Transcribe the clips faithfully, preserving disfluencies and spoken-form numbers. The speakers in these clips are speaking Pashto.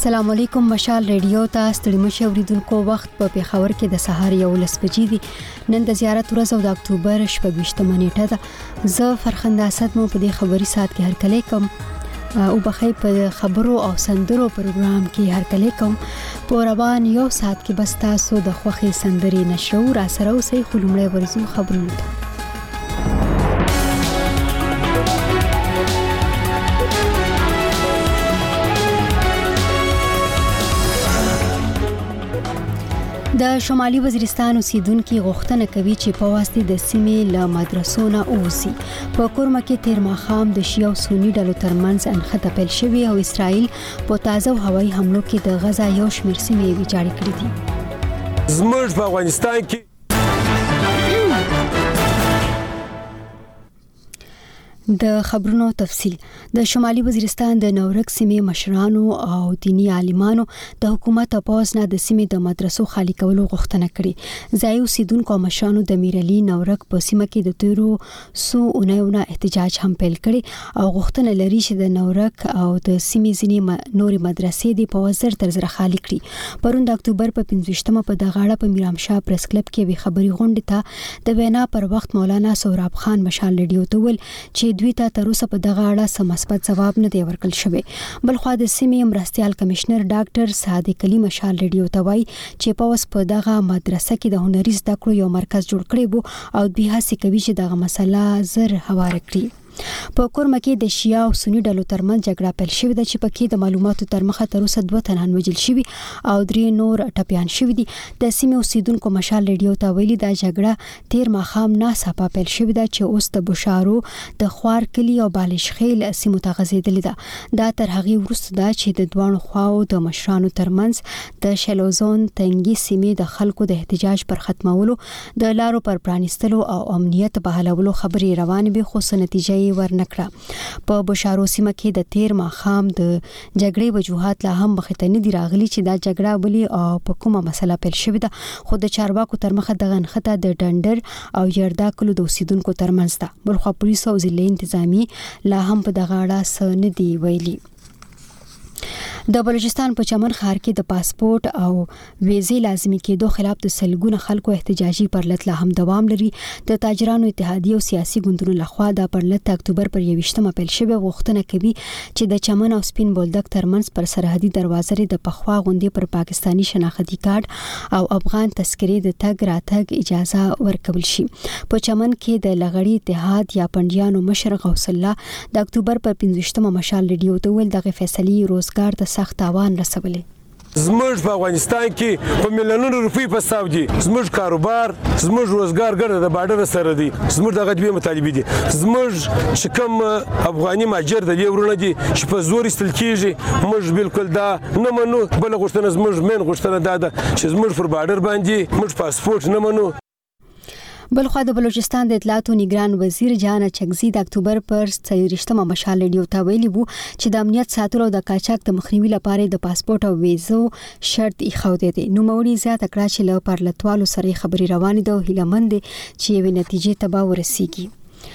السلام علیکم. مشال ریډیو ته ستړي مشه اوریدونکو وخت په پیښور کې د سهار یو لس بجې دي. نن د زیارت ورځ او د اکتوبر شپږویشتمه نیټه ده. زه فرخنده اسد مو په دې خبري سات کې هرکلی کوم او بخې په خبرو او سندرو پروګرام کې هرکلی کوم. په روان یو سات کې بس تاسو د خوخي سندري نشو را سره اوسې خلمړې ورزو خبرونه ته. د شمالي وزیرستان اوسیدونکو غوښتنه کوي چې په واسطه د سیمې له مدرسو نه اوسي. په کورما کې تیر ماخام د شیعه او سنی ډلو ترمنځ انخته پیل شوی او اسرائیل په تازه هوایي حملو کې د غزا یو شمېر سیمې ویجاړې کړې دي. زموږ په افغانستان کې د خبرونو تفصیل. د شمالي وزیرستان د نورک سیمې مشرانو او دینی عالمانو د حکومت او پوز نه د سیمې د مدرسو خالی کولو غوښتنه کړې. ځای اوسیدونکو مشرانو د میرعلی نورک په سیمه کې د تیرو سو اونیونه احتجاج هم پیل کړي او غوښتنه لري چې د نورک او د سیمې ځینې نوري مدرسې د پوزر تر زر خالی کړي. پرون د اکتوبر په پنځویشتمه په دغه اړه په میرامشاه پریس کلب کې وی خبري غونډه ته د وینا پر وخت مولانا سهراب خان مشال ریډیو ته ول چې دوی ته تر اوسه په دغه اړه سم مثبت ځواب نه دی ورکړل شوی. بل خو د سیمې مرستيال کمشنر ډاکټر صادق علي مشال ریډیو ته وایي چې په اوس په دغه مدرسه کې د هنري زده کړو یو مرکز جوړ کړی وو او دوی هڅه کوي چې دغه مسله زر هوار کړي. په کورما کې د شیعه او سنی ډلو ترمنځ جګړه پیل شوې ده چې پکې د معلوماتو تر مخه تر اوسه دوه تنان وژل شوي او درې نور ټپيان شوي دي. د سیمې اوسیدونکو مشال ریډیو ته ویلي دا جګړه تیر ماخام ناڅاپه پیل شوې ده چې اوس د بشارو د خوار کلی او بالشخیل سیمو ته غځېدلې ده. دا تر هغه وروسته ده چې د دوانو خواو د مشرانو ترمنځ د شلوزون تنګي سیمې د خلکو د احتجاج پر ختمولو د لارو پر پرانیستلو او امنیت بحالولو خبرې روانې به خو نتیجه ورنکړه. په بشارو سیمه کې د تیر ماخام د جګړې وجوهات لا هم مخته نه دی راغلي چې دا جګړه بلی او په کومه مسله پیل شوې ده. خو د چارواکو تر مخه د غنخته د ډندر او یردا کلو د اوسیدونکو ترمنځ ده. بلخو پولیس او ضلع انتظامی لا هم په دغه اړه څه نه دی ویلي. د بلوچستان په چمن ښار کې د پاسپورت او ویزې لازمي کېدو خلاف د سلګونه خلکو احتجاجي پرلط لا هم دوام لري. د تاجرانو اتحادیه او سیاسي ګوندونو لخوا د پرلط اکتوبر پر یویشتمه پیل شوی غوښتنه کوي چې د چمن او سپین بولدک ترمنځ پر سرحدي دروازې د پخوا غوندي پر پاکستانی شناختی کارت او افغان تذکرې د تګ راتګ اجازه ورکول شي. په چمن کې د لغړی اتحاد یا پنډیانو مشر غوث الله د اکتوبر پر پنځویشتمه مشال ریډیو ته ول دغه فیصله روزګار ته سخت تاوان رسولي. زموږ په افغانستان کې په میلیونونو روپۍ په حساب دي. زموږ کاروبار زموږ روزګار ګرځي د بارډر سره دي. زموږ دغه دوی مطالبه دي. زموږ چې کوم افغاني ماجر د دې ورونه دي چې په زور استل کیږي موږ بالکل دا نه منو. بل غوښتنه زموږ مین غوښتنه دا ده چې زموږ پر بارډر باندې موږ پاسپورت نه منو. بلخو د بلوچستان د اطلاعاتو نگران وزیر جان چغزي د اکتوبر پر څلوېښتمه مشال ریډیو ته ویلي وو چې د امنیت ساتلو د قاچاق د مخنیوي لپاره د پاسپورت او ویزو شرط ایښودی دی. نو موري زیاته کړه چې له پرلطوالو سره خبري روانې ده او هیلمند چې یوې نتیجې ته به ورسیږي.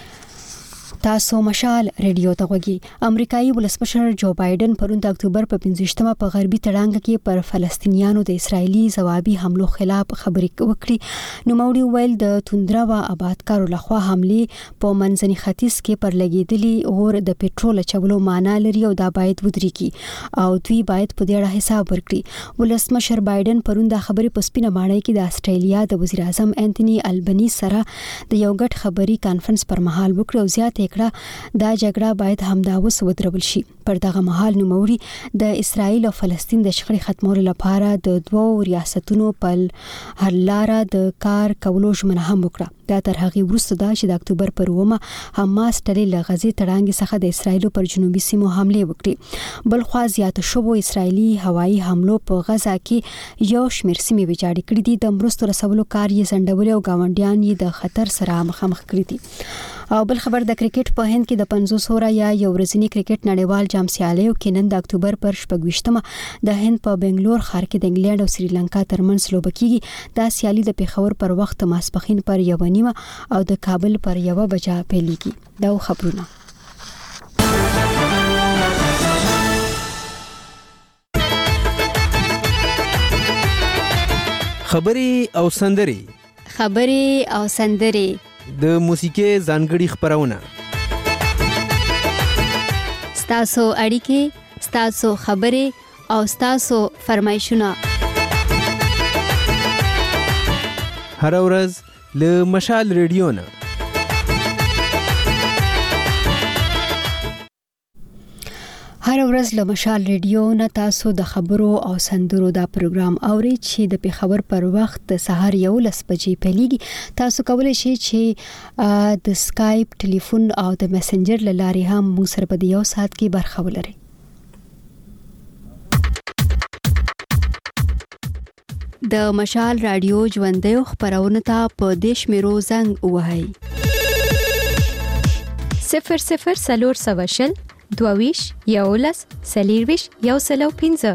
تاسو مشال ریډیو ته غوږی. امریکایي ولسمشر جو بایدن پرون د اکتوبر په پنځویشتمه په غربي تړانګ کې پر فلسطینیانو د اسرایلی ځوابي حملو خلاف خبرې وکړي. نو موري ویل د توندرا و آبادکارو لخوا حمله په منځني ختیځ کې پر لګیدلي اور د پېټرول چولو معنا لري او دا باید ودرېږي او دوی باید په دې اړه حساب ورکړي. ولسمشر بایدن پرون د خبرې په سپینه ماڼۍ کې د استرالیا د وزیر اعظم انټونی البنی سره د یو غټ خبري کانفرنس پر مهال وکړ او زیات دا جګړه باید همدا اوس ودرول شي. پر دغه مهال نوموړي د اسرایل او فلسطین د شخړې ختمولو لپاره د دوو ریاستونو په حل لاره د کار کولو ژمنه هم وکړه. دا تر هغه وروسته ده چې د اکتوبر پر اومه حماس ډلې له غزې تړانګ څخه د اسرایل پر جنوبي سیمو حمله وکړي. بل خو زیات شوو اسرایلی هوایي حملو په غزا کې یو شمېر سیمې ویجاړې کړې دي. د مرستو رسولو کار یې ځنډول او گاونډیان یې د خطر سره مخامخ کړي دي. او بل خبر د کرکټ په هند کې د پنځوس اورا یا یو ورځنی کرکټ نړیوال جام سیالیو کې نن د اکتوبر پر شپږویشتمه د هند په بنگلور ښار کې د انګلند او سریلانکا ترمنځ لوبه کیږي. دا سیالي د پیښور پر وخت ماسپخین پر یو نیمه او د کابل پر یو بجا پیلېږي. دا خبرونه خبرې او سندرې خبرې او سندرې د موسیقۍ ځانګړي خبرونه ستاسو اړیکې ستاسو خبرې او ستاسو فرمایشونه هر ورځ له مشال ریډیو نه هر ورځ له مشال ریډیو نه تاسو د خبرو او سندرو دا پروګرام اورئ چې د پیښور پر وخت د سهار یولس بجې پیلېږي. تاسو کولی شئ چې د سکایپ، ټلیفون او د میسنجر له لارې هم موږ سره په یو ساعت کې برخه ولرئ. د مشال رادیو ژوندیو خبرونه ته په دیش میرو زنګ وهئ صفر صفر سلور سوشل دوویش یولس سلیرویش یو سلو پینزه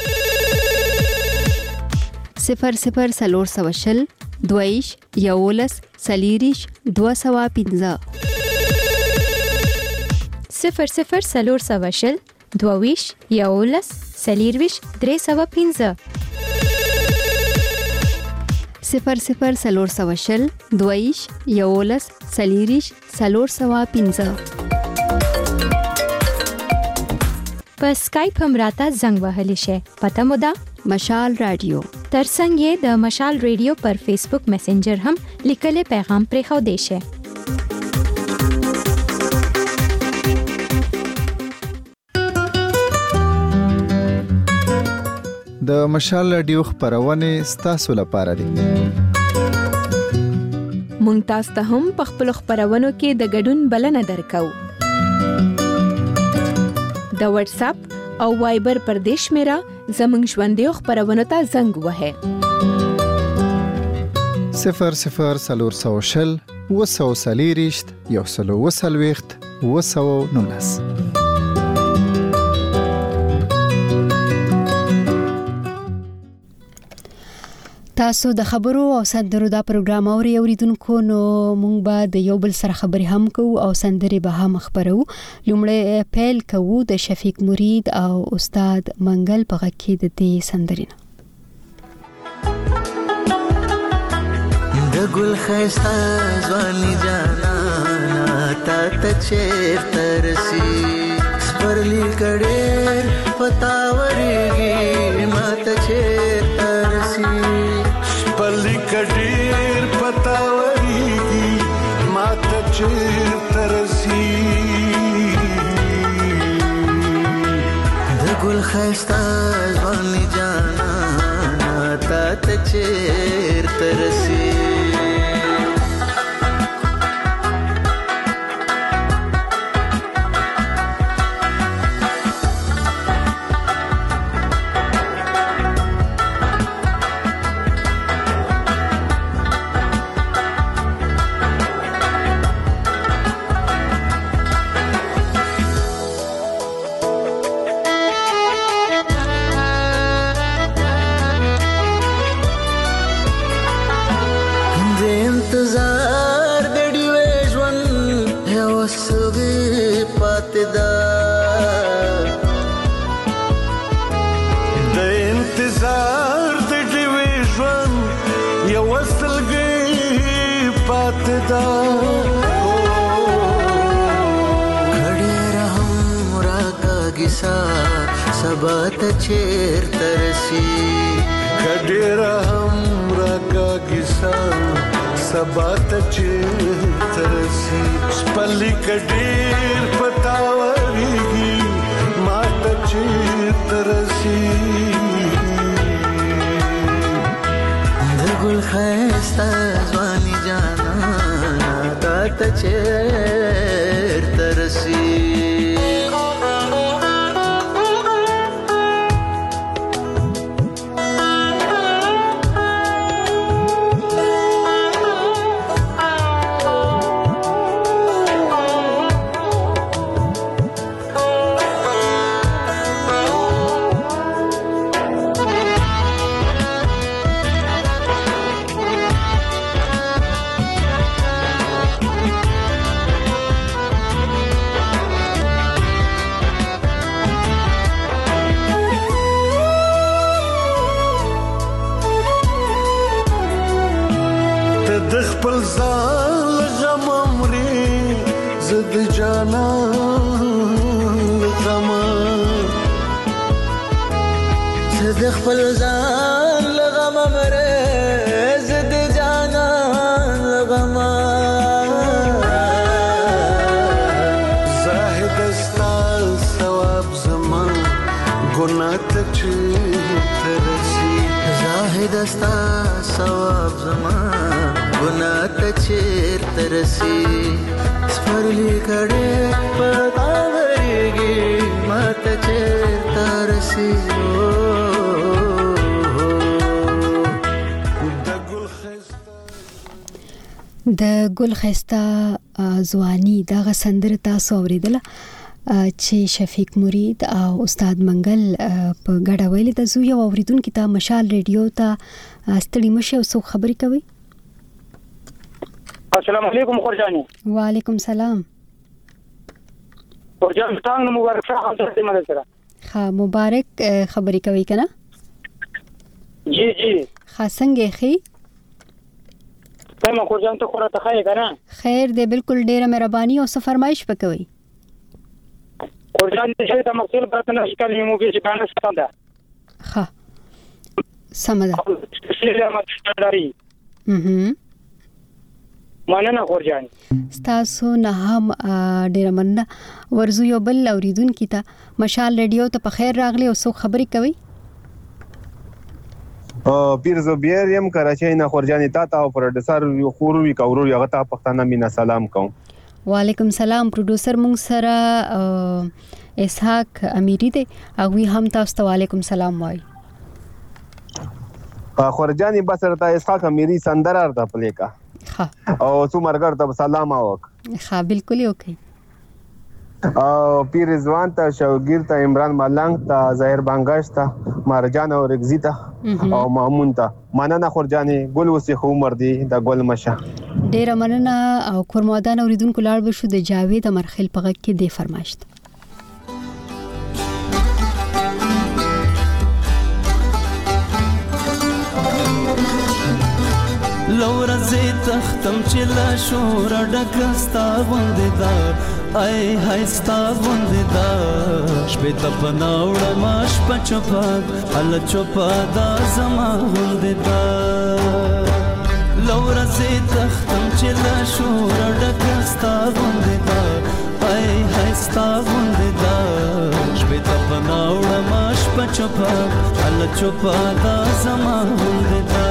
صفر صفر سلور سوشل دوویش یولس سلیریش دو سوا پینزه صفر صفر سلور سوشل دوویش یولس سلیرویش درې سوا پینزه صفر صفر سلور سوشل دوویش یولس سلیریش سلور سوا پینزه په سکایپ هم راته زنګ وهلی شي. پته مو ده مشال رادیو. ترڅنګ یې د مشال ریډیو پر فیسبوک میسنجر هم لیکلي پیغام پرې خو دی شي. د مشال رادیو خبرونه ستاسو لپاره دي. مونږ تاسو ته هم په خپل خبرونو کې د ګډون بلنه درکو. د واتس اپ او وایبر پر دیش میرا زمنګ ژوندیو خبرونو ته زنګ وهه صفر صفر سلور سوشل وسو سلیریشت یو سلو وسلويخت وسو نونس. تاسو د خبرو او سندرو دا پروګرام اوري اوریدونکو نو مونږ به د یو بل سره خبرې هم کوو او سندرې به هم خبرو. لومړی پیل کوو د شفیق مرید او استاد منګل په غږ کې د دې سندرې نه. د ګل خيستا ځواني جانا تا ته چیرته رسي سپرلی کډېر پتاوريږي ما ته چیرته رسي سپرلی کډېر پتاوريږي ما ته چیرته رسي د ګل خيستا ځواني جانا تا ته چیرته رسي انتظار د ډیوې ژوند یو سوي پاتې ده د انتظار د ډیوې ژوند یو سلګي پاتې ده کړي رحم راکاږي سا سبا ته چیرته رسي کړي رحم راکاږي سا سبا ته چیرته رسي سپرلی کډېر پتاوريږي ما ته چیرته رسي د ګل خيستا ځواني جانا تا ته چیرته رسي خپل ځان غم مري زد جانا غم زد خپل ځان غم مري زد جانا غم زاهد استا ثواب زمان ګناه ته ترسي زاهد استا ثواب زمان ګناه ته چیرته رسي سپرلی کړه پتا ورګي ماته چیرته رسي د ګل خستا ځواني دغه سندره تاسو اوریدله چې شفیق مرید او استاد منګل په ګډه ویلي د زوی او اوریدونکو ته مشال ریډیو ته ستړي مشه او څو خبرې کوي. السلام علیکم خورجانی. وعلیکم سلام. خورجان تاسو مبارک شه حضرت مدد سره. ها مبارک خبرې کوي کنه؟ جی جی. خاصنګ خي تمام خورجان ته خورته خای کنه؟ خیر دې بالکل ډیره مهرباني او فرمایش وکوي. خورجان دې ته مقصود پرته نه شکل نیمو کې څنګه ستاندا. ها سمدا. اها مننه خورجان. ستاسو نه هم ډیره مننه. ورزو یو بل اوریدونکو ته مشال ریډیو ته په خیر راغلی او څو خبرې کوي. ا پیر زبیر یم کراچۍ نه خورجانی تا تا او پروډوسر یو خوروي کورو یو غتا پښتانه مینا سلام کوم. وعلیکم سلام. پروډوسر مونږ سره اسحاق امیری دی او وی هم تاسو ته وعلیکم سلام وای. خورجانی بس رتا اسحاق امیری سندر ارتا پلیکا. ها او څو مرګر ته سلام اوک. ها بالکل اوکې. او پیر رضوان ته شوګیر ته عمران ملنګ ته ظاهر بانګاش ته مرجان او رگزی ته او مامون ته مننه خورجانی ګل وسی خو عمر دی د ګل مشه. ډیره مننه او کورمادان اوریدونکو لاړ بشو د جاوید مرخل په غږ کې دی فرمایشت. لورا زی تختم چې لا شور ډکستا وندې دا ای هاي ستا وندې دا شپې ته پناوړه ماش پچپا ال چپا دا زما وندې دا لورا زی تختم چې لا شور ډکستا وندې دا ای هاي ستا وندې دا شپې ته پناوړه ماش پچپا ال چپا دا زما وندې دا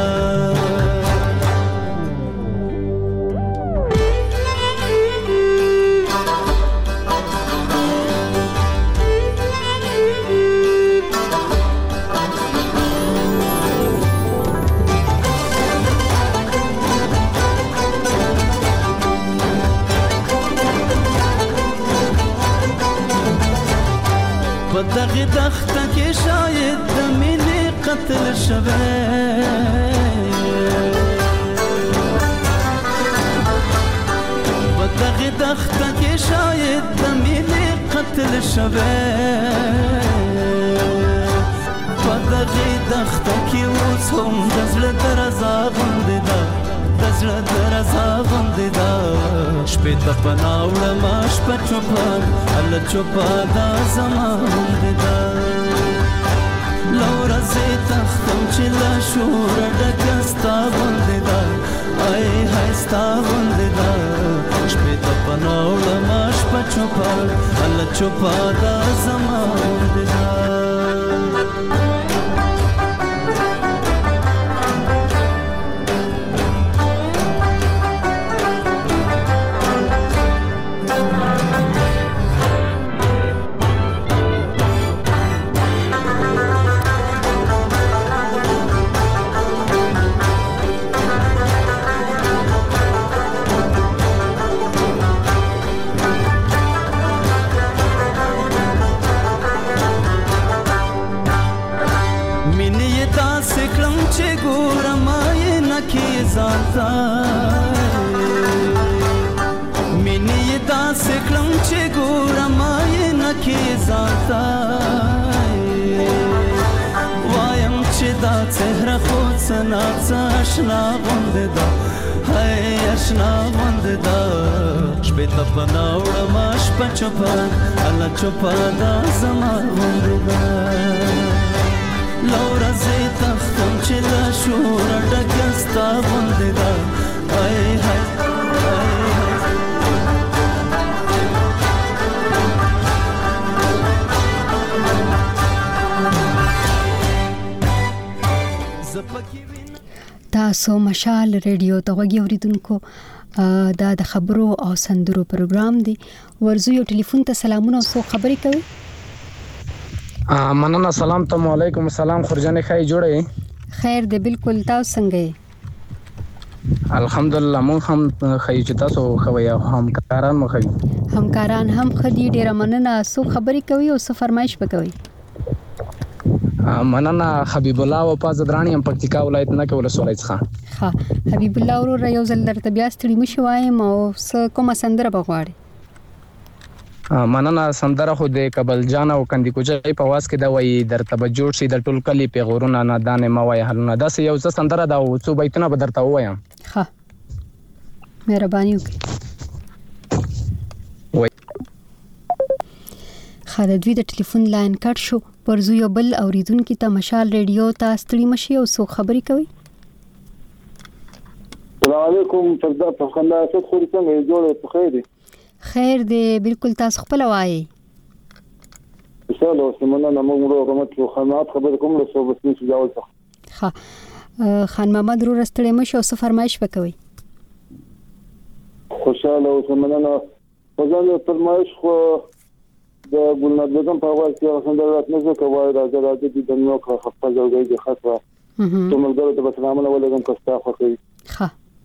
دغه دخته کې شاید د مینې قتل شوه په دغه دخته کې شاید د مینې قتل شوه په دغه دخته کې اوس هم د زړه درزا غوندې ده د زړه درزا غوندې ده شپې ته پناوړه ما شپه چوپه هله چوپه دا زما غوندې ده له ورځې تختم چې له شوره ډکه ستا غوندې ده ای های ستا غوندې ده شپې ته پناوړه ما شپه چوپه هله چوپه دا زما غوندې ده اشنا اشنا غوندې دا هاي اشنا غوندې دا شپې ته پناوړه ما شپه چوپه الله چوپه دا زما غوندې دا لورا زه تختم چې لا شور ډکه ستا غوندې دا هاي هاي تاسو مشال ریډیو ته غوږی اوریدونکو دا د خبرو او سندرو پروګرام دی. ورزو یو ټلیفون ته سلامونه او سو خبرې کوي. مننه. سلام ته علیکم. سلام خورجانې خای جوړې. خیر دی بالکل. تاسو څنګه یې؟ الحمدلله مون هم خای چې تاسو خوي همکاران مو خای. همکاران هم خدي ډیره مننه. سو خبرې کوي او سو فرمایش وکوي. مننه. حبیب الله او پازدرانی هم پکتیکا ولایت نه کول سولای څخه. ها حبیب الله ورو یو ځل درته بیا ستړي مشو وایم او کومه سندره بغواړي؟ مننه. سندره خو د کبل جان او کندی کوچي په واس کې دا وایي درته به جوړ شي د ټول کلی پیغورونه نه دانه ما وایي حلونه دا یو څه سندره دا او څو بیتونه به درته وایم. ها مهرباني وکړئ. خاله دوی د ټلیفون لاین کټ شو. پرزو یو بل اوریدونکو ته مشال ریډیو ته ستړي مشي او سو خبرې کوي. السلام علیکم. فردا په خندا ست خوري څنګه جوړه په خیر دي؟ خیر دی بالکل. تاسو خپل وایي. انشاءالله سمونه موږ کومه خدمات خبر کوم له صوبې څخه جوړ څه. ها خان محمد رو رستړې مشي او سو فرمایش وکوي. خوشاله او سمونه فزانه فرمایش خو د ګلناد بیگم په اواز کې سندره راتنه زه کوي راځه راځه د دنیا خو خپل ځای کې خاصه ته ملګرو ته سلامونه ولګم کوستا خو کوي. ها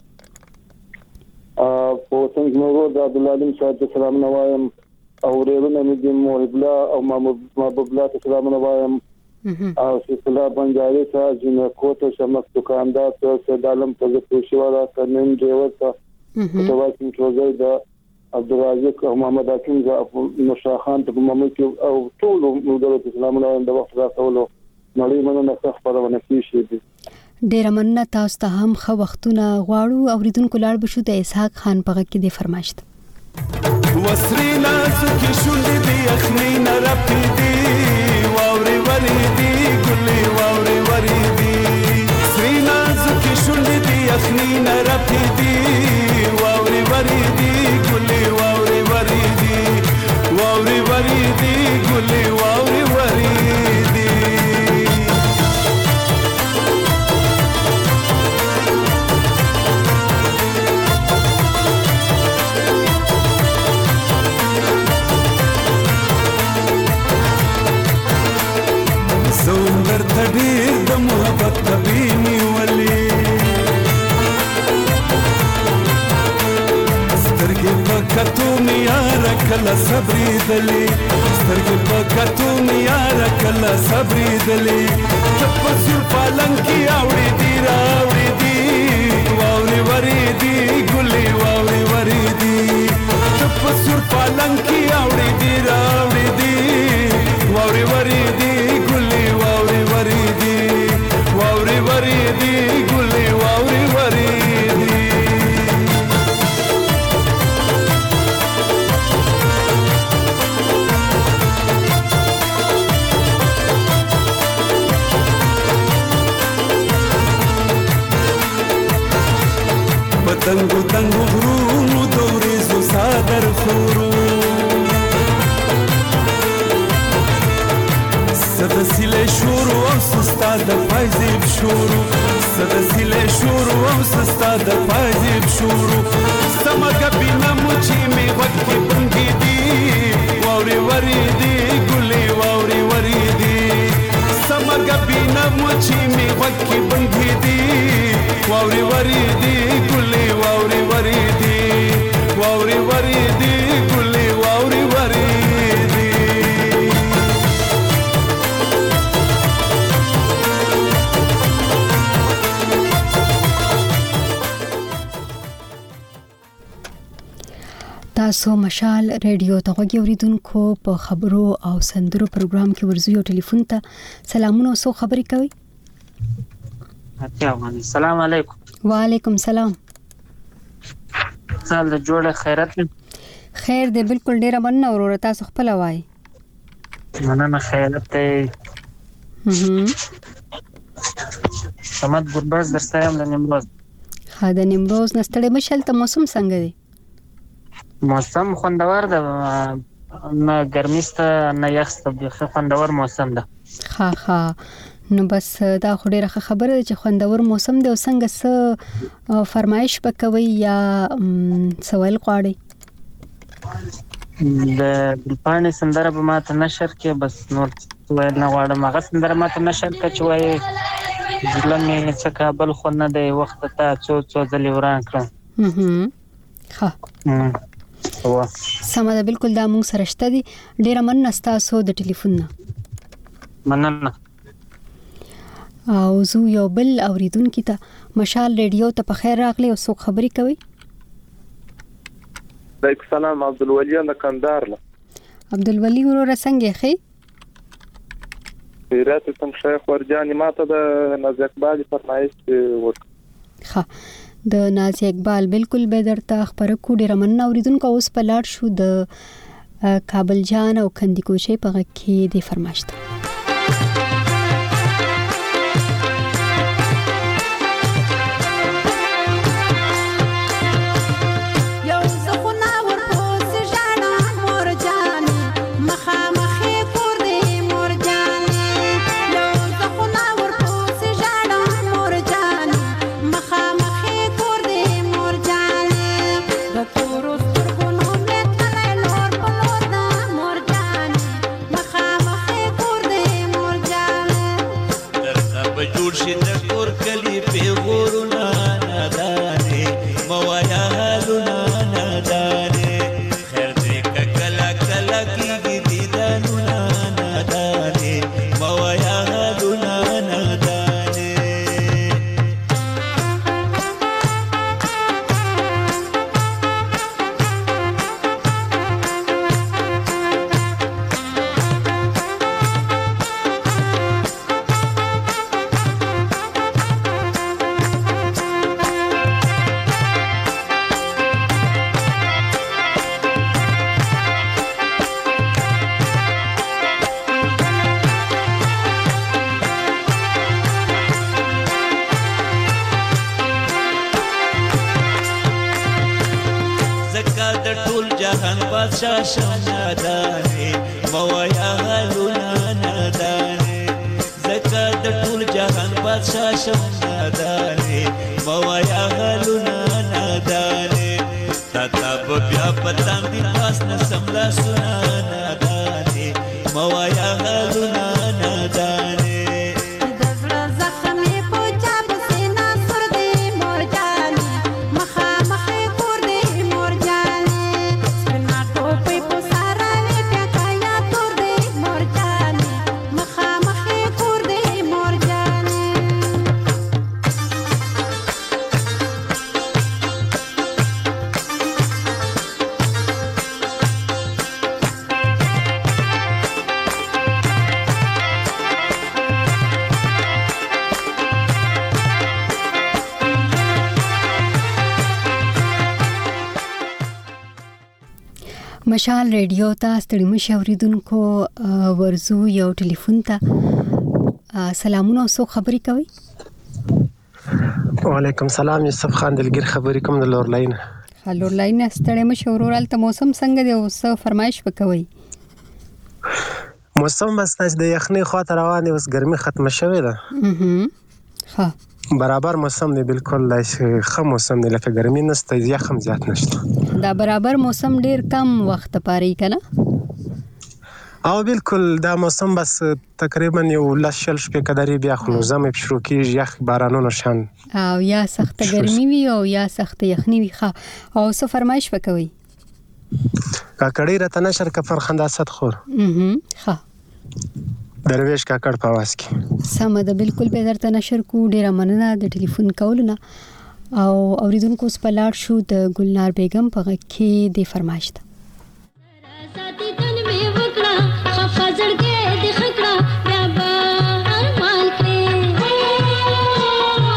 ا په څنګه نو د عبد العلیم صاحب ته سلامونه وایم او ورېونه مې د محبلا او محبوب الله ته سلامونه وایم او سلام بنجاري ته جنہ کوته شمس دکاندار ته سدالم په پوښیواله کنن ډیور ته په واسم توګه د عبدالرزاق او محمد حکیم ز نشا خان ته محمد او ټول ملګرو ته سلامونه وایم د وخت راټولو نړۍ مننه خبرونه کیږي. ډیر مننه. تاسو ته هم خو وختونه غواړو. اوریدونکو لاړ بشو د اسحاق خان په کې د فرمایشت وسرینا سکی شوندې دی اخنینا رپی دی واوري وری دی ګلې واوري وری دی سرینا سکی شوندې دی اخنینا رپی دی واوري وری دی ګلې واوري وری دی واوري وری دی ګلې واوري وری دی زوندر تډیر د محبت تبینی ولی سترګې په کتو میار کله صبرې دلی سترګې په کتو میار کله صبرې دلی تپسر پالنګ کی اوړې دی راوړې دی واوري وری دی ګلې واوري وری دی تپسر پالنګ کی اوړې دی راوړې دی واوري وری دی ګلې واوري وری دی واوري وری دی ګلې واوري وری دی پتنګو تنګو غرونو دورې زو صادر خورو صد سیله شورو او سستا د پایزیب شورو صد سیله شورو او سستا د پایزیب شورو سمګه بنا مچی می وکه بنګی دی واوري وری دی ګلې واوري وری دی سمګه بنا مچی می وکه بنګی دی واوري وری دی ګلې واوري وری دی واوري وری دی ګلې واوري وری دی تاسو مشال ریډیو ته غوږی اوریدونکو په خبرو او سندرو پروګرام کې ورزو یو ټلیفون ته سلامونه او سو خبرې کوي. السلام علیکم. وعلیکم سلام. سال د جوړه خیرت خیر دې بالکل ډیره مننه وروره تاسو خپل وای. مننه خیرت ته. هم سمات ګورباز درسایم د نیمروز. ها د نیمروز نستړې مشل ته موسم څنګه دی؟ موسم خوندور ده، نه ګرمیسته نه یخسته، به خوندور موسم ده. ها ها نو بس دا خو ډیره خبره ده چې خوندور موسم دی. او څنګه څه فرمایش وکوي یا سوال غواړي؟ د بلپانې سندره به ماته نشر کې، بس نور ویل نه غواړم. هغه سندره ماته نشر کې چې وایي ځله مې څه کابل خو نه دی وخت ته څو څو ځلې وران کړم. ها سمه ده، بالکل دا مونږ سره شته دي. ډیره مننه ستاسو د ټلیفون نه. مننه. او زه یو بل اوریدونکو ته مشال ریډیو ته په خیر راغلی او څوک خبري کوي؟ وعلیکم السلام. عبدالولی د کندهار له. عبدالولی وروره څنګه یې؟ خیرات تم شیخ ورجانی ماته د ناز اقبال فرمایش وکړه. ها د ناز اقبال بالکل به درته خبره کو. ډیره مننه اوریدونکو. اوس په لاړ شو د کابل جان او کندیکوچي په غږ کې د فرمایش ته. مشال ریډیو ته ستړي مشه اوریدونکو ورزو یو ټلیفون ته سلامونه او څوک خبري کوي؟ وعلیکم سلام. یوسف خان دلګر خبري کوم د لورلاین. لورلاین ستړي مشه ورورال ته موسم څنګه دی او څه فرمایش وکوي؟ موسم بس د یخني خاطر روان دی، اوس ګرمي ختمه شوې ده. ها برابر موسم دی، بالکل ښه موسم دی، لکه ګرمي نشته یخم زیات نشته. دا برابر موسم ډیر کم وخت پاره کنه؟ او بالکل دا موسم بس تقریبا یو لس شل شپې کداري بیا خو زمې شروع کیږي یخ بارانونه شان او یا سخت ګرمي وي او یا سخت یخني وي. ښه او څه فرمایش وکوي؟ کاکړی راته نشر کفر خنداست خور. ښه درویش کاکړ په واس کې سم ده، بالکل به درته نشر کو. ډیره مننه د ټلیفون کولونه. او اوریدونکو اوس په لاړ شو د ګلنار بیگم په غږ کې د فرمایش ته. زړګې د خکړه بیا به ارمان کړې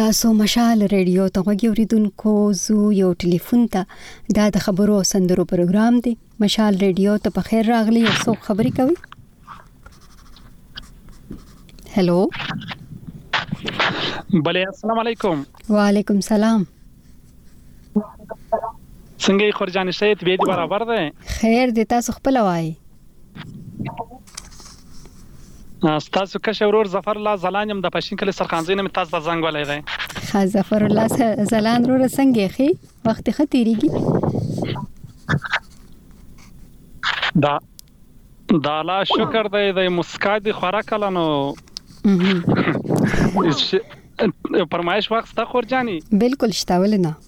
تاسو مشال ریډیو ته غوږی اوریدونکو زو یو ټلیفون ته دا د خبرو او سندرو پروګرام دی. مشال ریډیو ته په خیر راغلی او څوک خبرې کوي؟ هلو بله السلام علیکم. وعلیکم سلام. څنګه یې خورجان سید به دې برابر ده؟ خیر دې تاسو خپل وایي. تاسو که شورور ظفر الله زلان يم د پښین کلی سرخانزینه می تاسو د زنګ ولای دی. ها ظفر الله زلان رو څنګه خي وخت ختیریږي دا دا لا شکر دی د مسکا دی خوراک لنو پرمایش وخت تا خورجانی بالکل شتاول نه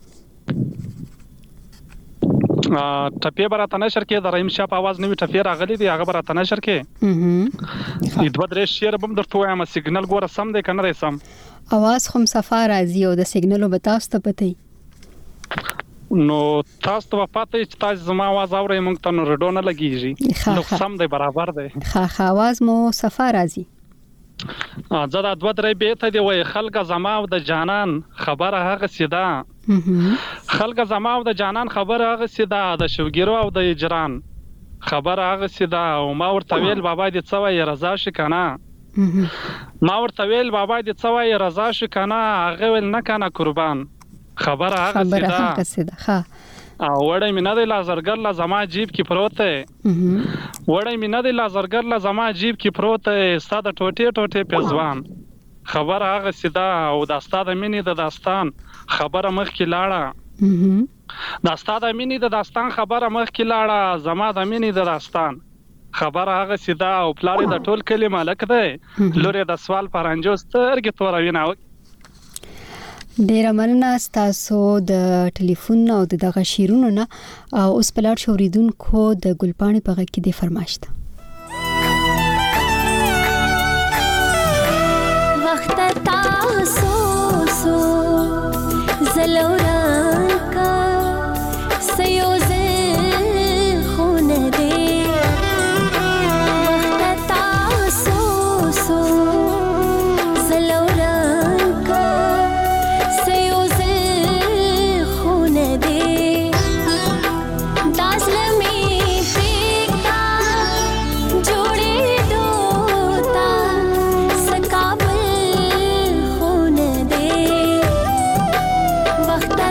ټپی براته نشر کې د رحیم شاه په आवाज نوې ټپی راغلي دی هغه براته نشر کې د دوه درې شیر بم درته وایم سیګنل ګوره سم دی کنه رسم आवाज خو صفا راځي او د سیګنلو به تاسو ته پته نو تاسو ته پته چې تاسو زما आवाज اورئ مونږ ته نو رډو نه لګیږي نو سم دی برابر دی ها ها आवाज مو صفا راځي. زدا دوه درې به ته دی وای خلک زما او د جانان خبره هغه سیدا خلک زما او د جانان خبره هغه سیدا د شوګیرو او د اجران خبره هغه سیدا او ما ورته ویل بابا دې څه وای رضا شي کنه ما ورته ویل بابا دې څه وای رضا شي کنه هغه ول نه کنه قربان خبره هغه سیدا خبره هغه سیدا ها او وړې مینه د لازرګر لا زما جیب کې پروت دی وړې مینه د لازرګر لا زما جیب کې پروت دی ستاده ټوټه ټوټه پزوان خبر هغه سیدا او د ستاده مینې د داستان خبره مخ کې لاړه د ستاده مینې د داستان خبره مخ کې لاړه زما د مینې د داستان خبره هغه سیدا او پلاری د ټول کلی مالک دی لوري د سوال پرانجو سترګې توروي نه ډیر مننه تاسو د ټلیفون او دغه شیرونو نه او اوس پلاټ شوریدونکو د ګلپاڼې په غږ کې د فرمایشت وخت تاسو سو زلورا کا سيوزه خون دے وخت تاسو سو زلورا वक्त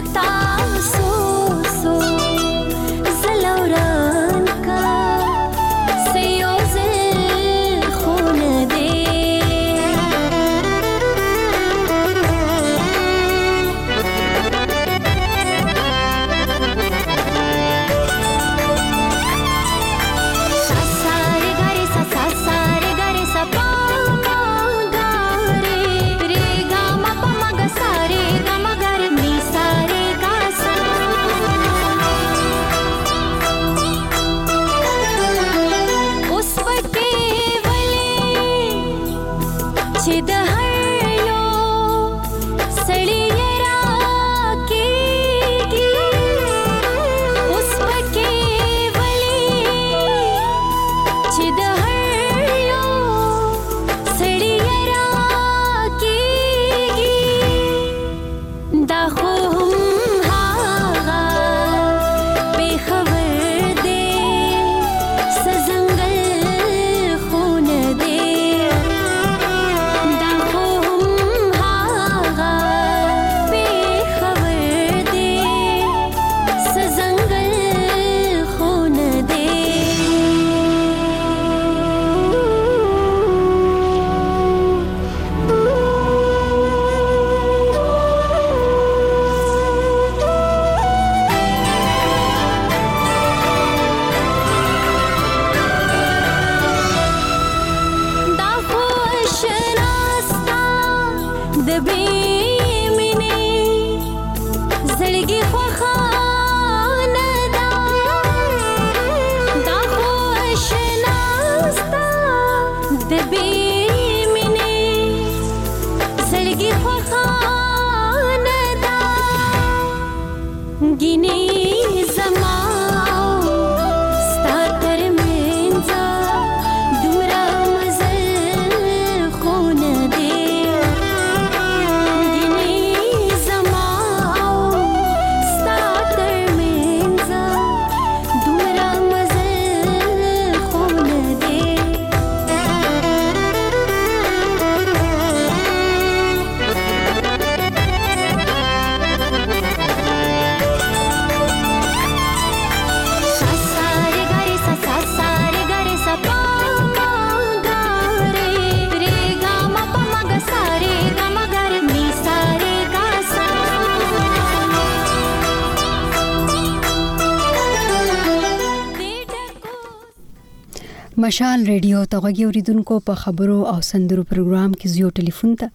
مشال ریډیو ته غوږی اوریدونکو په خبرو او سندرو پروګرام کې زیو ټلیفون ته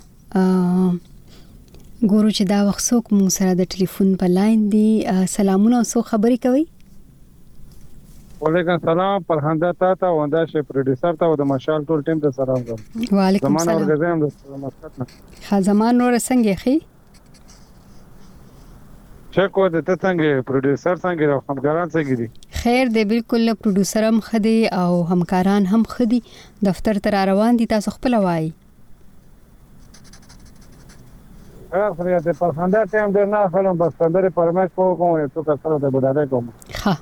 ګورو چې دا وخت څوک مو سره د ټلیفون په لاین دی. سلامونه او څو خبرې کوي؟ وعلیکم سلام پرهنده تا ته وندا شي پروډوسر ته او د مشال ټول ټیم ته سلام کوم. وعلیکم زمان سلام. اورګزم د مسقط نه خزمان نور څنګه خي؟ چکو د ته څنګه پروډوسر څنګه او همکاران څنګه دي؟ خیر دی بالکل پروډوسر هم خدي او همکاران هم خدي. دفتر ته روان دي تاسو خپل وایي. خیر د پرهنده ټیم ډیر نه خلم بس سندره پرمات کو کوم ته کسره د بډاره کوم. ها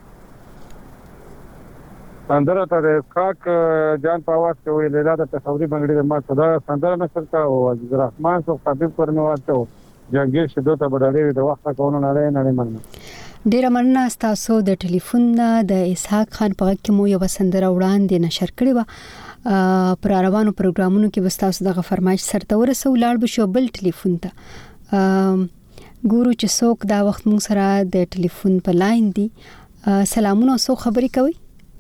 سندره ته کاک جان پاواز ته وی لیلا د تصوري بنگړي د ما صدا سندره نشر کا او عزیز الرحمن سو خطیب کرنے واته جنگي شدو ته بډاره د وخت کوونه نه نه مننه. ډیر مننه تاسو د ټلیفون د اسحاق خان په کې مو یو سندره وړاندې نشر کړی و. پر روانو پروګرامونو کې وستاسو دغه فرمایش سره ورسو لاړ بشو بل ټلیفون ته. ګورو چې څوک دا وخت مو سره د ټلیفون په لاین دی. سلامونه او څو خبرې کوي؟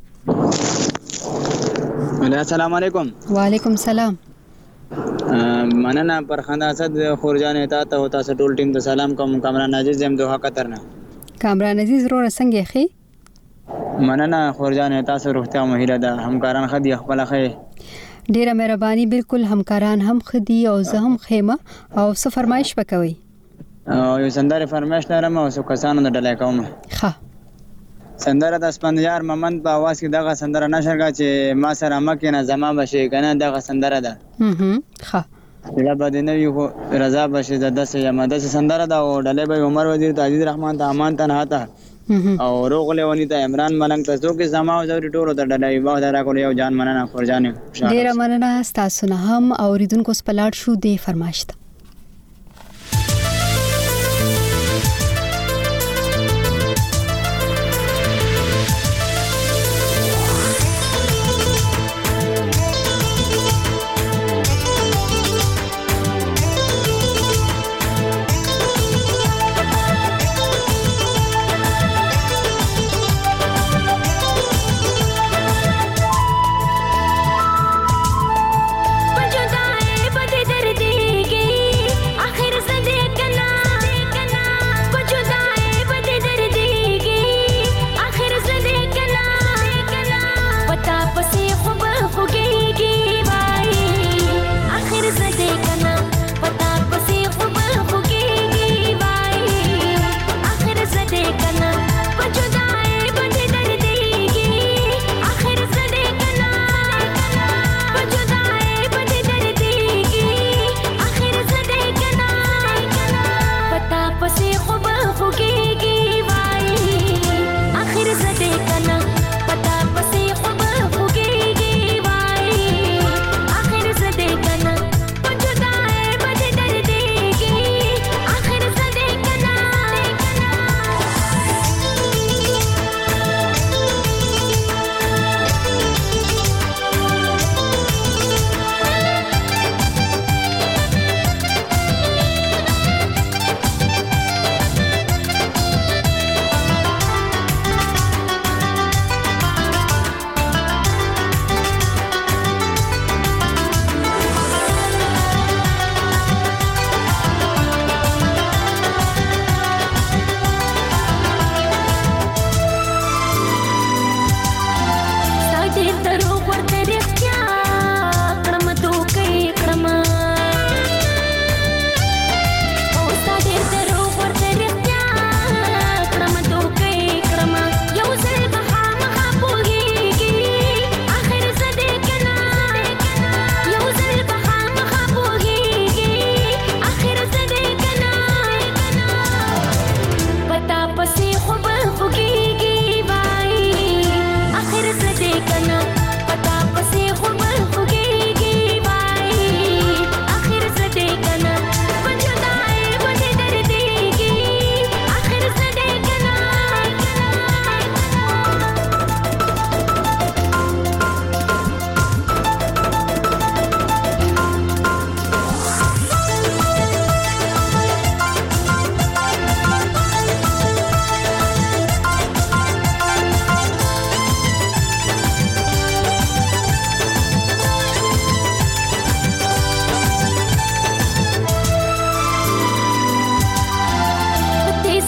السلام علیکم. وعلیکم سلام. مننه پرخنده اسد خورجان اتا ته تاسو ټول ټیم ته سلام کوم. کامران عزیز زم دوه قطر نه. کامران عزیز رو څنګه خي؟ مننه خورجان تاسو روغتیا مهیره ده همکاران خدي خپل خې. ډیره مهرباني. بالکل همکاران هم خدي او زه هم خېمه او څه فرمایش وکوي؟ او یو سندره فرمایش لرم او څو کسانو د ډلای کوم. ښه سندره د اسپندیار ممند په आवाज کې دغه سندره نشر کا چې ما سره مکه نه زما بشي کنه دغه سندره ده. هم ښه لا بعد نه یو رضا بشي د دسه یا مده سندره ده او ډلې به عمر وزیر ته عزیز رحمان ته امان ته نه تا او روغله ونی ته عمران ملنګ ته څوک زما او زوري ټولو ته ډلې به دا کول یو جان مننه خورجانې. ډیره مننه تاسو نه هم اوریدونکو سپلاټ شو دی فرمایش ته. बजुदाए बदे दर्दी की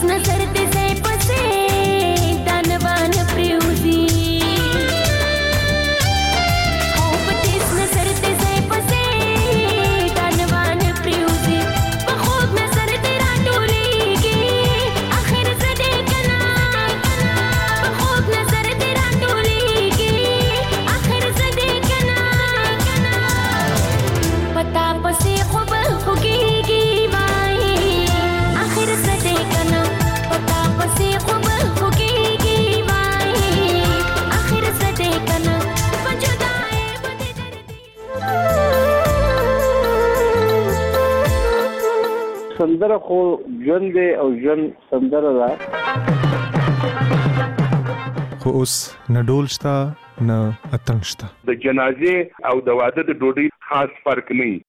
नजर ते से पसे दानवान प्रियुजी हो पतिस नजर ते से पसे दानवान प्रियुजी बखूब नजर तेरा टोलेगी आखिर सदे कना बखूब नजर तेरा टोलेगी आखिर सदे कना पता पसे खूब होगी माई आखिर सदे कना पता पसे खूब होगी माई आखिर सदे कना वजुदाए बदे سندره خو ژوند دی او ژوند سندره ده خو اوس نه ډول شته نه اتڼ شته د جنازې او د واده د ډوډۍ خاص فرق نه وي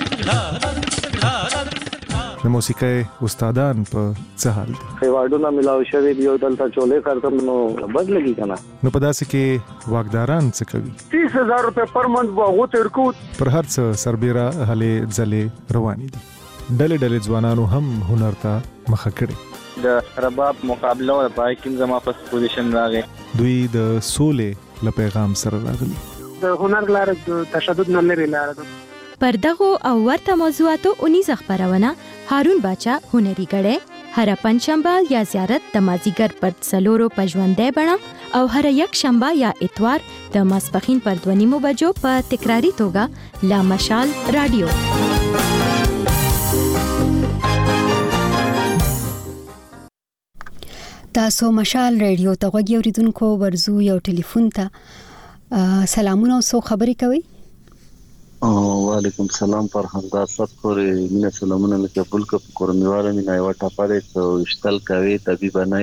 د موسیقۍ استادان په څه حال دي خیواډونه ملاو شوی دی او دلته چولې کارتم نو بد لګي کنه نو په داسې کې واکداران څه کوي تیس هزار روپے پر منث واغو تر کو پر هر څه سربېره هلې ځلې روانې دي ډلې ډلې ځوانانو هم هنر ته مخه کړې د رباب مقابله او پای کې زما په پوزیشن راغی دوی د سولې له پیغام سره راغلي د هنر لار د تشدد نه لري لار پر دغو او ورته موضوعاتو اونیز خبرونه هارون باچا هنري غړې هر پنځشنبه یا زیارت د مازیګر پر څلورو پژوندې بڼه او هر یک شنبه یا اتوار د ماسپخین پر دوه نیمو بجو په تکراری توګه لا مشال رادیو. تاسو مشال رادیو ته غوږی اوریدونکو ورزو یو ټلیفون ته سلامونه او سو خبرې کوي. وعلیکم سلام فرحان دا سب خوري مینه سلامونه مې قبول کړ کورنیواله مې نه وټه پاره ته اشتل کوي طبيب نه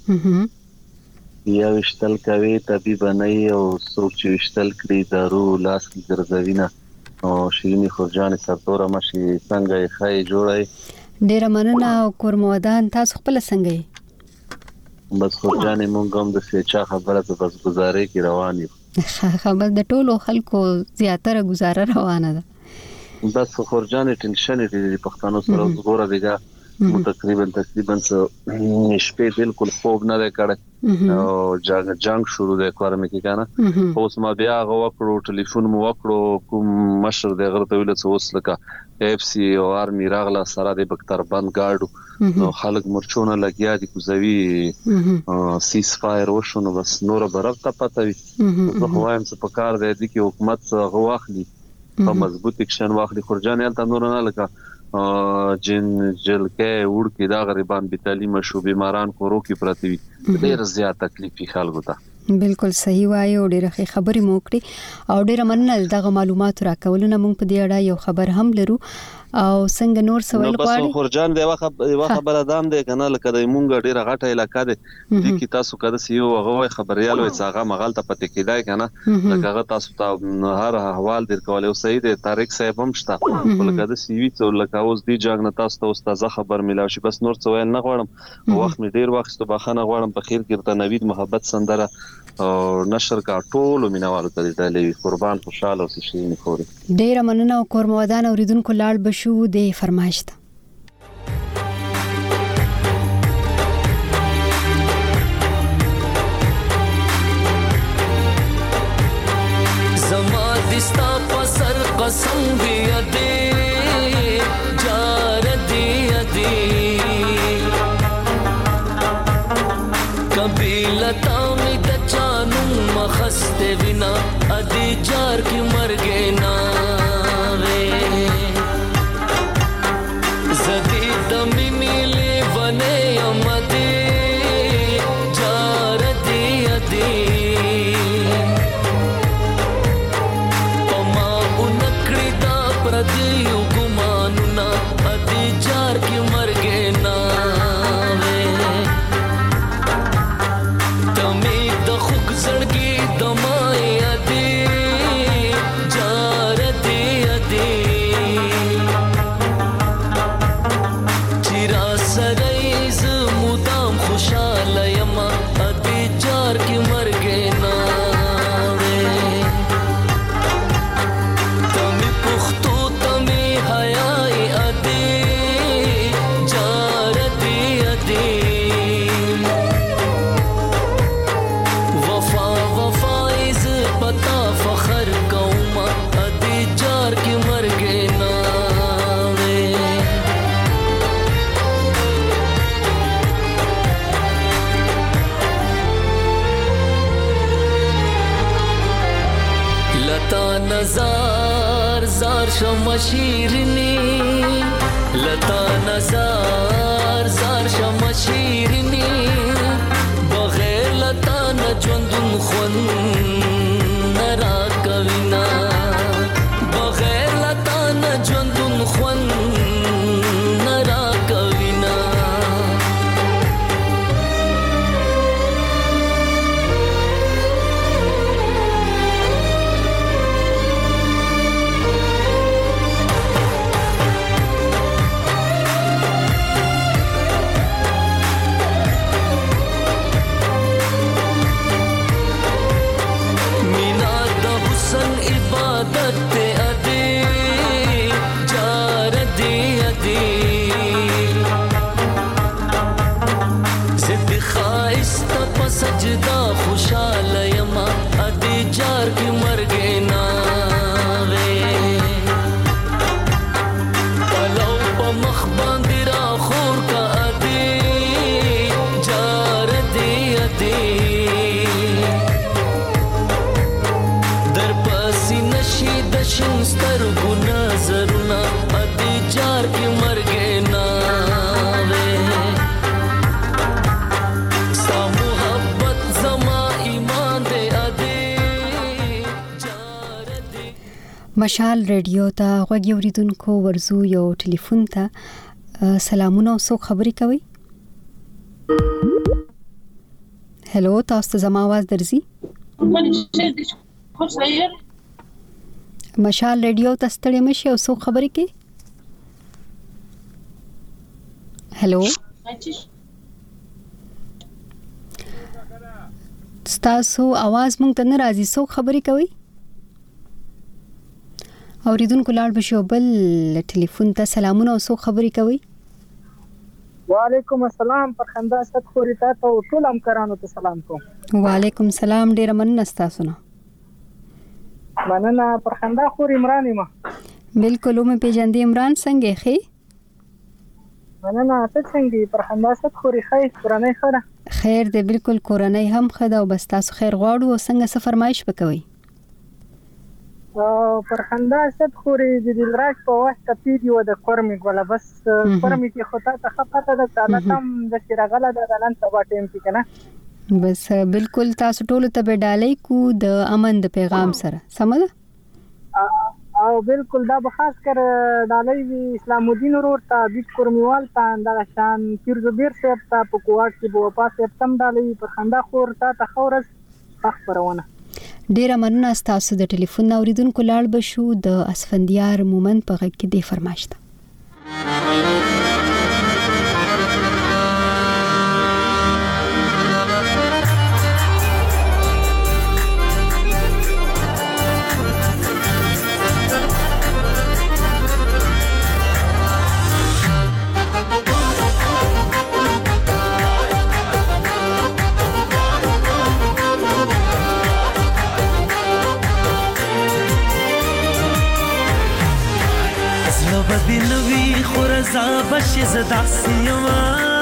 یا اشتل کوي طبيب نه او څوک چې اشتل کړي دارو لاس کې ګرځوینه او شیرینی خورجان سرتور ماشي څنګه یې خای جوړای ډیر مننه او کورمودان تاسو خپل څنګه بس خورجان مونږ هم د سچا خبره ته بس گزارې کی روان یو خبر د ټولو خلکو زیاتره گزاره روانه ده بس خورجان ټینشن دي پښتنو سره وګوره دیګه مو تقریبا تقریبا شپې بالکل خوب نه کړه او جنگ جنگ شروع ده کارم کې کنه اوس ما بیا غو کړو ټلیفون مو وکړو کوم مشر د غره ته ویل څه اوس لکه اف سی او ارمي راغله سره د بکتر بند گاډو نو خلک مرچونه لګیا دي کوزوي سیس فایر وشو نو بس نور برب ته پاتوي نو هوایم څه پکار دی د کی حکومت غواخلی په مضبوط اکشن واخلي خورجان یل تنور نه لکه جن جلکه وړ کې دا غریبان به تعلیم شو بیماران کورو کې پراتی وي ډېر زیات تکلیفي خلکو ته بالکل صحیح وایي او ډېر ښه خبرې مو کړې او ډېر مننه دغه معلومات راکولونه موږ په دې اړه یو خبر هم لرو او څنګه نور سوال غواړي بس خورجان دی واخه یو خبره دام دی کنه لکه د مونږ ډیره غټه علاقہ دی د کی تاسو کده سیو هغه خبريال وي څنګه مغال ته پته کیدای کنه لکه هغه تاسو ته هر احوال در کولای او صحیح دی طارق صاحب هم شته لکه د سیوی څو لکه اوس دی جنگ نه تاسو ته استاد خبر ملاوي شي بس نور څه ویل نه غواړم وخت می ډیر وخت ته بخښنه غواړم په خیر کې ته نوید محبت سندره او نشر کا ټول مینوالو ته دلې قربان خوشاله او شي نه خوري ډیر مننه او کورمودان اوریدونکو لاړ بشو د فرمایش ته زما دستا پسر قسم دی ادي جار دی ادي کبھی لتا می د چانو مخسته وینا ادي جار کی مرګه نا وے زدی دمی میلے بنے امدی جار دی ادی پما اونکڑی دا پردیو گمانو نا ادی جار کی مرگے نا وے تمی د خوک زړګي دمای ادي جار دی ادي چیرا سرای زمو نزار زار شم شیرینی لتا نزار زار شم شیرینی بغیر لتا نجوندون خون نرا کوینا بغیر لتا نجوندون خون نرا کوینا सजदा खुशाल यमा अदी जार की मर गए ना वे पलो पमख बांदिरा खोर का अदी जार दी अदी दर पसी नशी दशिन स्तर गुना जरुना अदी जार की मर गए ना مشال رادیو ته غوږی اوریدونکو ورزو یو ټلیفون ته سلامونه او څوک خبرې کوي. هلو تاسو ته زما आवाज درځي؟ مشال رادیو ته ستړي مشي او څوک خبرې کوي؟ هلو تاسو आवाज مونږ ته نه راځي، څوک خبرې کوي؟ اوریدونکو لاړ بشو بل ټلیفون ته سلامونه او څوک خبرې کوي؟ وعلیکم السلام پرخنده ست خوري تاسو ټول همکارانو ته سلام کوم. وعلیکم السلام، ډیر مننه تاسو نه. مننه پرخنده خوري عمران ما. بالکل مې پیژندې عمران څنګه ښه؟ مننه ته څنګه پرخنده ست خوري خیر کورنۍ خره؟ خیر دې بالکل کورنۍ هم خدا او بس تاسو خیر غواړو او څنګه څه فرمایش وکوي؟ پرخنده ست خوري د دلراج په وخت پیډیو د کورمې ګوله بس کورمې کې خطا ته خپته د تعالی تم د شرغله د دلن سبا ټیم کې کنه بس بالکل تاسو ټول ته به ډالۍ کو د امن د پیغام سره سمه ده او بالکل دا به خاص کر ډالۍ وی اسلام الدین ورور ته بیت کورمیوال ته د شان پیر زبیر صاحب ته په کوټ کې بو پاسه تم ډالۍ پرخنده خور ته تخورز اخبارونه ډیره مننه تاسو د ټلیفون اوریدونکو لاړ بشو د اسفندیار مومن په غږ کې د فرمایشته. بدنوی خورزا بشی زدا سیما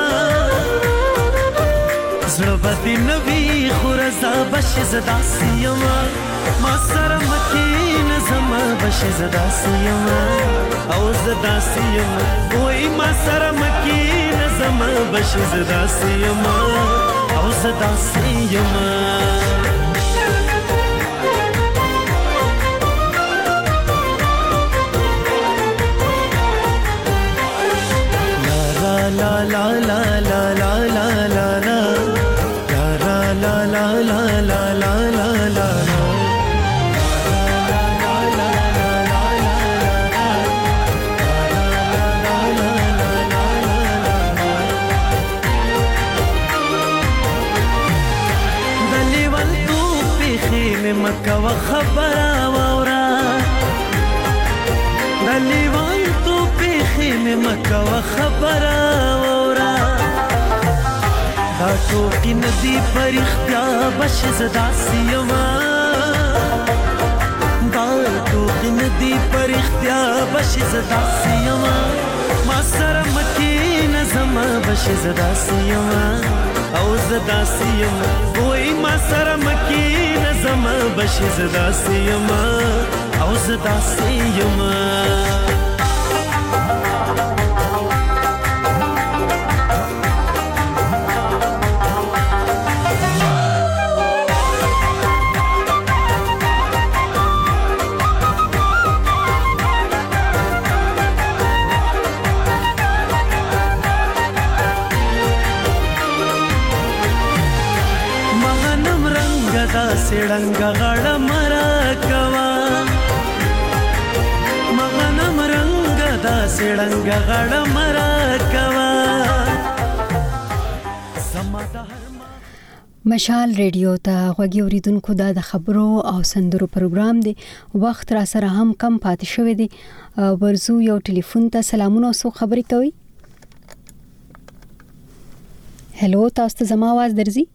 زړه بدنوی خورزا بشی زدا سیما ما سره مکین زما بشی زدا سیما او زدا سیما وای ما سره مکین زما بشی زدا سیما او زدا سیما la la la la la la la la la la la la la la la la دلی ول تو پیخي مکه وخبره وورا دلی ول تو پیخي مکه وخبره ټوکی ندی پر اختیار بش زدا سیما دا ټوکی ندی پر اختیار بش زدا سیما ما سره مکین زما بش زدا سیما او زدا سیما وای ما سره مکین زما بش زدا سیما او زدا سیم سړنګ غړ مرا کوا مغنم رنگ دا سړنګ غړ مرا کوا مشال ریډیو ته غوږی اوریدونکو دا د خبرو او سندرو پروګرام دی. وخت را سره هم کم پاتې شوی دی. ورزو یو ټلیفون ته سلامونه او سو خبرې کوي. هلو تاسو ته زما आवाज درځي؟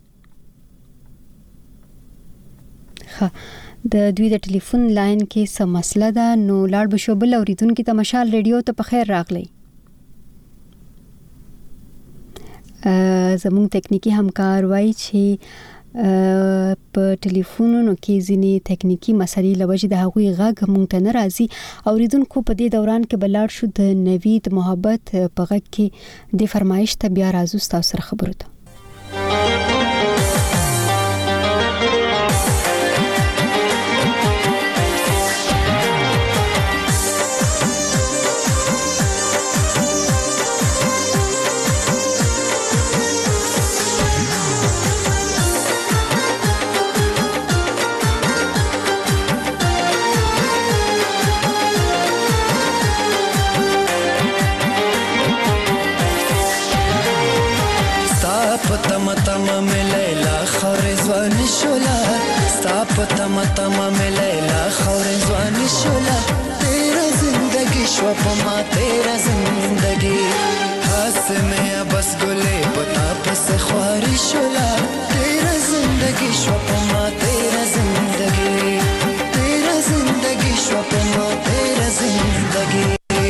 د دوی د ټلیفون لاین کې څه مسله ده نو لاړ بشو بل اوریدونکو ته مشال ریډیو ته په خیر راغلی. زموږ تکنیکی همکار وایي چې په ټلیفونونو کې ځینې تکنیکی مسلې لوجه د هغوی غږ مونږ ته نه راځي. اوریدونکو په دې دوران کې بلاړ شو د نوید محبت په غږ کې د فرمایش ته بیا راځو تاسو سره خبرو ته. तम तम मिलेला खौर जवानी शोला तेरा जिंदगी शोपमा तेरा जिंदगी हास में बस गुले पता बस ख्वारी शोला तेरा जिंदगी शोपमा तेरा जिंदगी तेरा जिंदगी शोपमा तेरा जिंदगी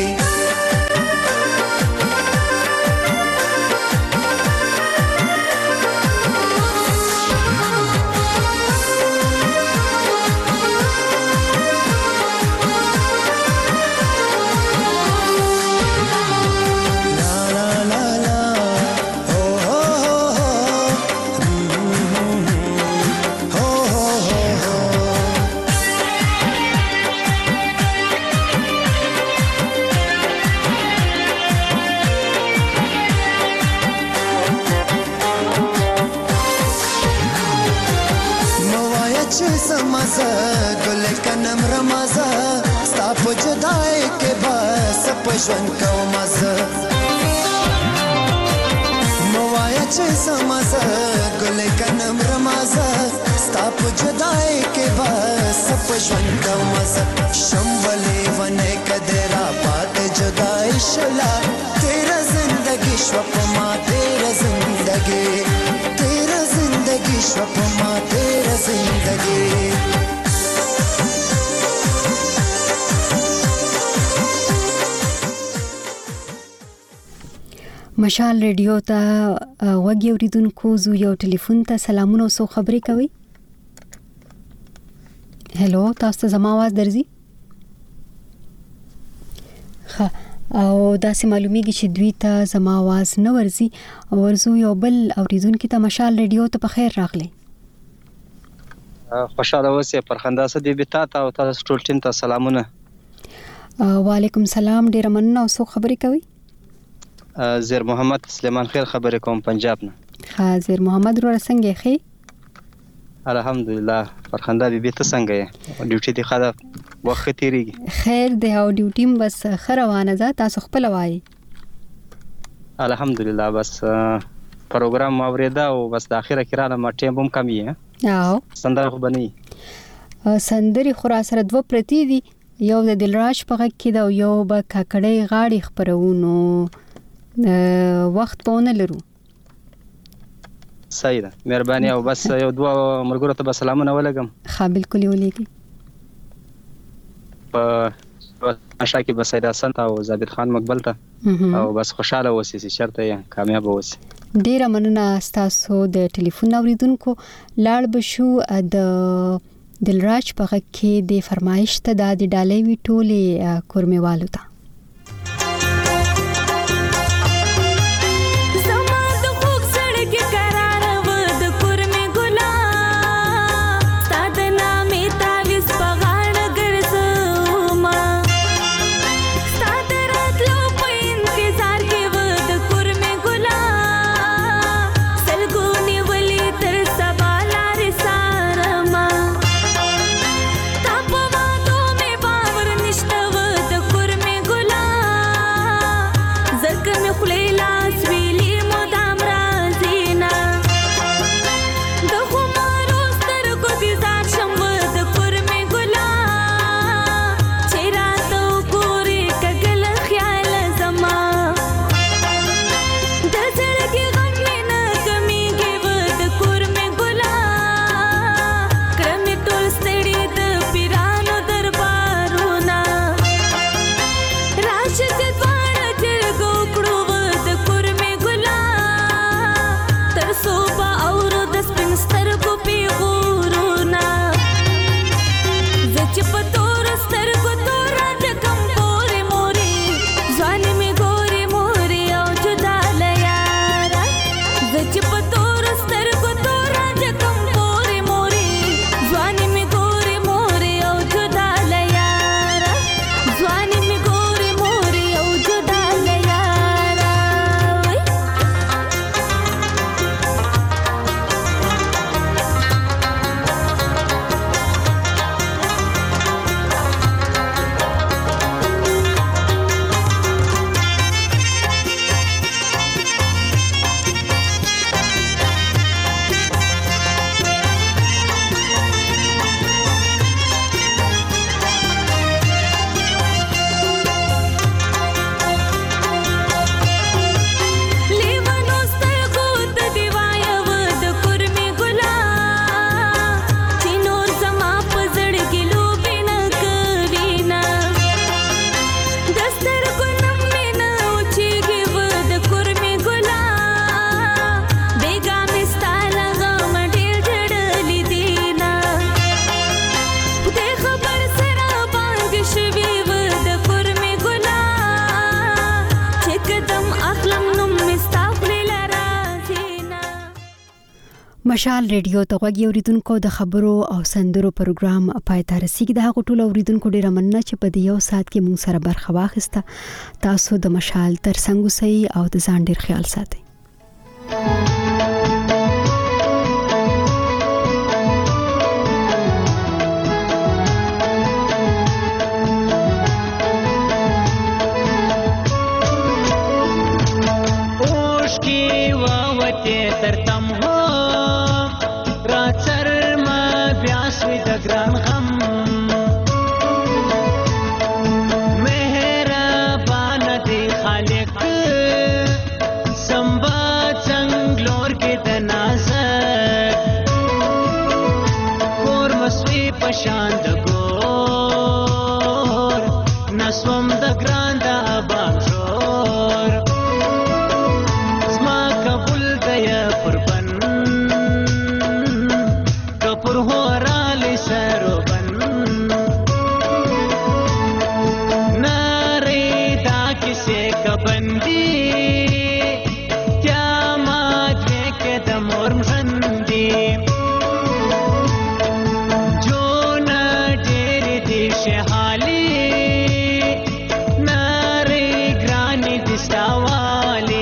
ژوند کوم زه موایا چې سمزه ګل کنم رمازه ستا په جدای کې بس په ژوند کوم زه شمولې ونه کدرا پات جدای شلا تیرا زندگی شو په ما تیرا زندگی تیرا زندگی شو په ما تیرا زندگی مشال ریډیو ته وګي اوریدونکو زو یو ټلیفون ته سلامونه او سو خبرې کوي. هلو تاسو ته زما आवाज درځي؟ ها او دا سه معلومیږي چې دوی ته زما आवाज نه ورځي. ورزو یو بل اوریدونکو ته مشال ریډیو ته په خیر راغلی. خوشاله اوسئ پرخندا سدي بتا تا او تاسو ټول ټیم ته سلامونه. وعلیکم سلام ډیر مننه او سو خبرې کوي. زیر محمد سلیمان خیر خبرې کوم پنجاب نه. ها زیر محمد ورو څنګه خې؟ الحمدلله فرخنده بي ته څنګه یې؟ ډیوټي دی خاله وخت تیریږي. خیر دی او ډیوټي بس خروانه ده تاسو خپل وایي. الحمدلله بس پروګرام اوریدا او بس د اخیره کړه ما ټیم هم کم یې. او سندره خو بنئ. سندري خورا سره دو پرتی دي یو د دلراج په غږ کې دا یو به ککړې غاړي خبرونو وخت پونه لرو. صحیح ده مهرباني او بس یو دوه مرګورو ته سلامونه ولګم. ها بالکل ولېږي. په عشاء کې بس ایدا سنت او زابط خان مقبل ته او بس خوشاله اوسئ چې چرته یې کامیاب اوسئ. ډیره مننه تاسو د ټلیفون اوریدونکو. لاړ بشو د دلراج په غږ کې د فرمایش ته د ډالۍ وی ټوله کورمېوالو ته مشال ریډیو ته غوږی اوریدونکو د خبرو او سندرو پروګرام پای ته رسیدي. د هغو ټولو اوریدونکو ډیره مننه چې په دې یو ساعت کې مونږ سره برخه واخیسته. تاسو د مشال ترڅنګ اوسئ او د ځان ډیر خیال ساتئ. ګران غم مهربان دی خالق سمبا څنګلور کې د نازک کور مسوي پشان د ګور نسوم د ګران د ابام شور زما قبول دی قربان کپور هو سروبن نارے دا کسے کبندی کیا ماجے کے دمورم شندی جو نہ ڈیری دی شحالی نارے گرانی دستاوالی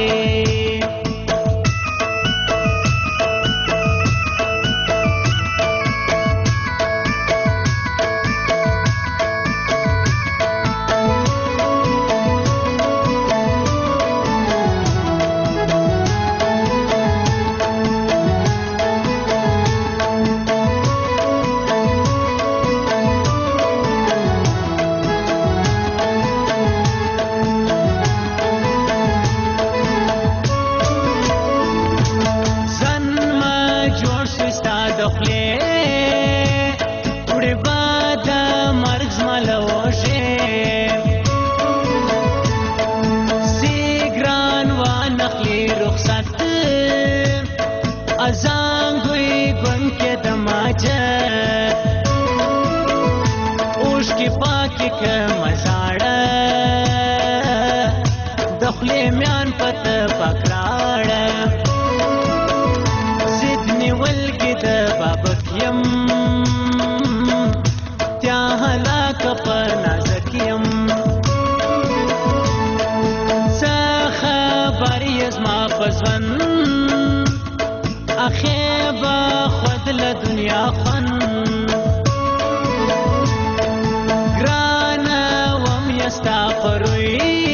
ازان گوی گون کے دماجت خپل میان پته پکراړه زدنی ولګي د بابک یم تیا هلاک پر نازک یم څه خبرې زما پسون اخیبا خود له دنیا خون گرانه وم یستا پروی